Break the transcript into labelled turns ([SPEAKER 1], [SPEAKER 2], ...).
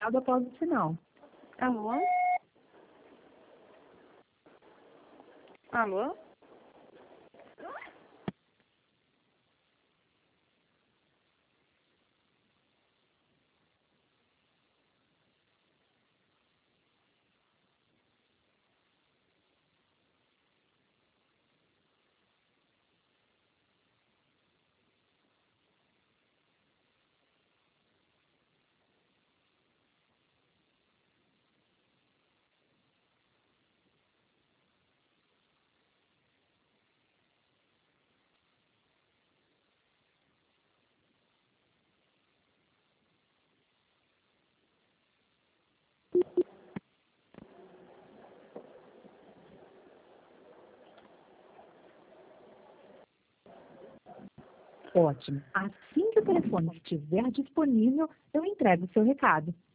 [SPEAKER 1] após o sinal.
[SPEAKER 2] Alô? Alô?
[SPEAKER 1] Ótimo. Assim que o telefone estiver disponível, eu entrego o seu recado.